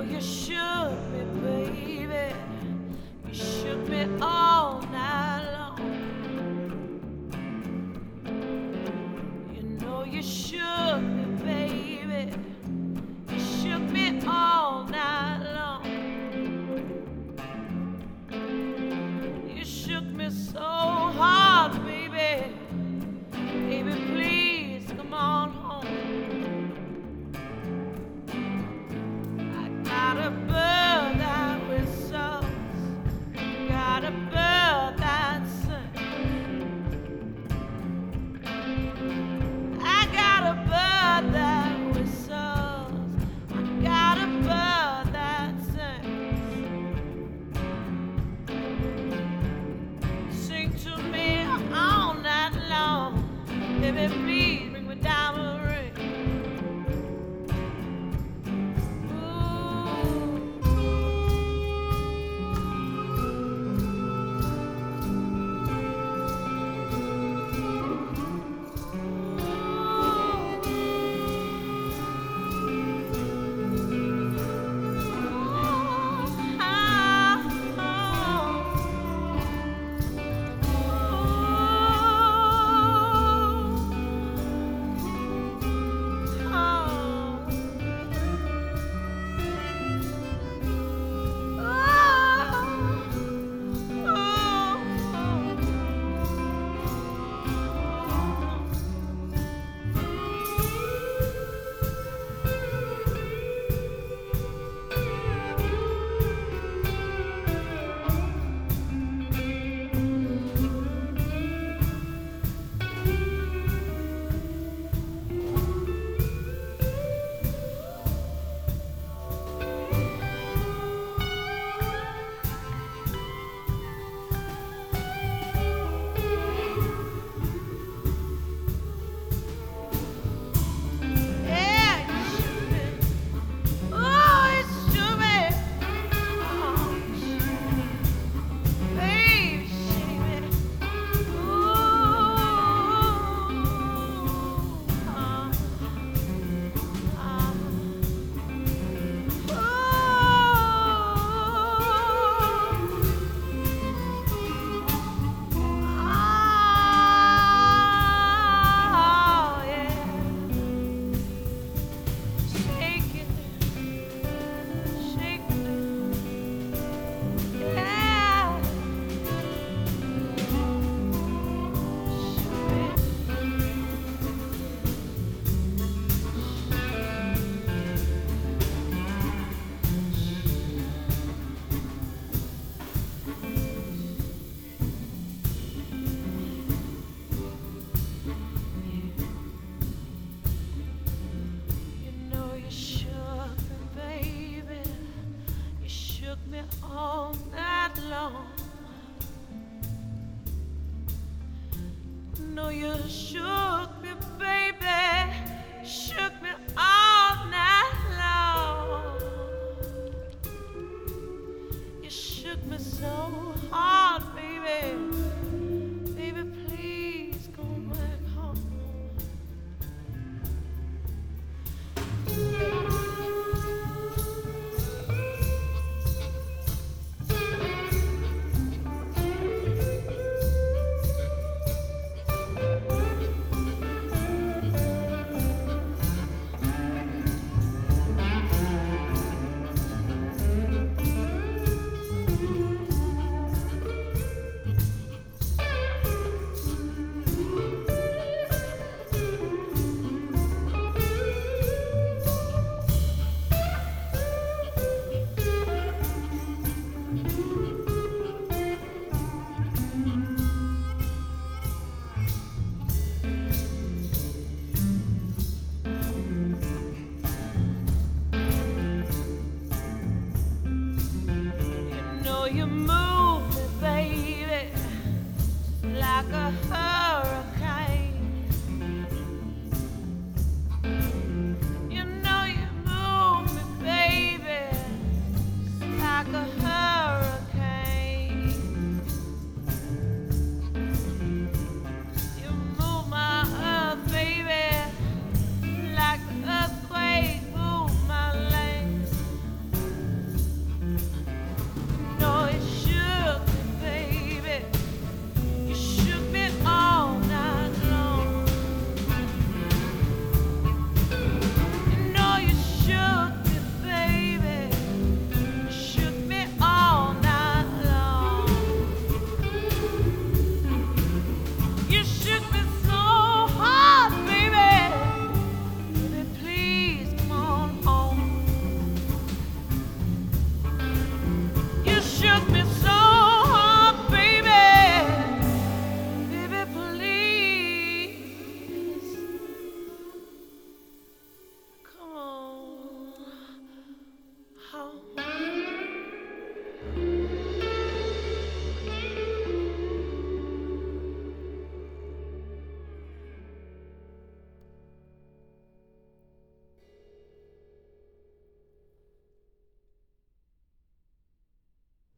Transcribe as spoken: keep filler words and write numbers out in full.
you shook me, baby. You shook me all night long. You know you shook me, baby. You shook me all night long. You shook me so hard, baby. Baby, please come on home. I got a bird that whistles, got a bird that sings. I got a bird that whistles, I got a bird that sings. Sing to me all night long. Baby, please bring me diamond ring. All night long. No, you shook me, baby. Shook me all night long. You shook me so hard, baby. Baby, please go back home. You move me, baby, like a hurricane.